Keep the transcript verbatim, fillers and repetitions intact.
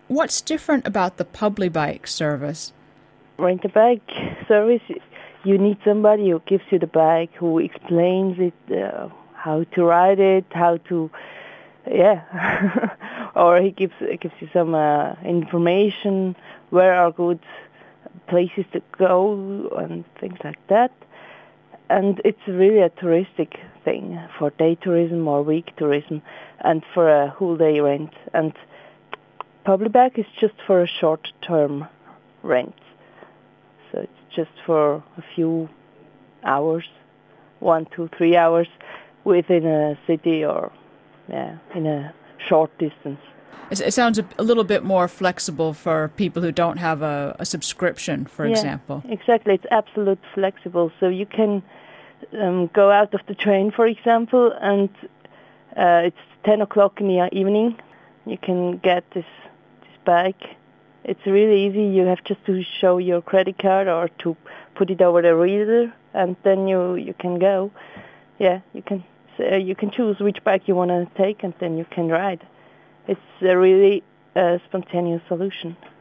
What's different about the Publibike service? Rent a bike service, you need somebody who gives you the bike, who explains it, uh, how to ride it, how to, yeah, or he gives gives you some uh, information, where are good places to go and things like that. And it's really a touristic thing for day tourism or week tourism and for a whole day rent. And Publibike is just for a short-term rent. So it's just for a few hours, one, two, three hours within a city or yeah, in a short distance. It sounds a little bit more flexible for people who don't have a, a subscription, for yeah, example. Exactly, it's absolute flexible. So you can um, go out of the train, for example, and uh, it's ten o'clock in the evening. You can get this this bike. It's really easy. You have just to show your credit card or to put it over the reader, and then you, you can go. Yeah, you can uh, you can choose which bike you want to take, and then you can ride. It's a really uh, spontaneous solution.